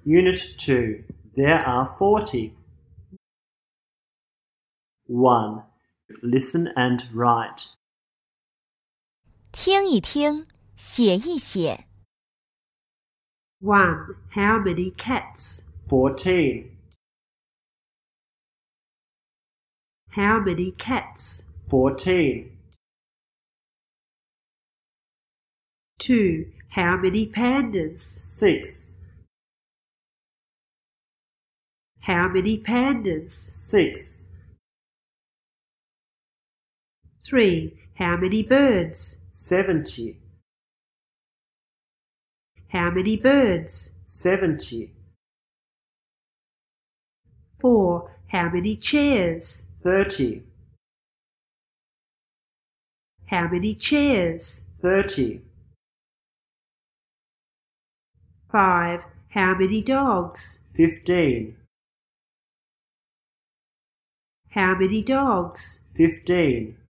Unit 2. There are 40. 1. Listen and write. 听一听，写一写。 1. How many cats? 14. How many cats? 14. 2. How many pandas? 6. How many pandas? 6. 3. How many birds? 70. How many birds? 70. 4. How many chairs? 30. How many chairs? 30. 5. How many dogs? 15. How many dogs? 15.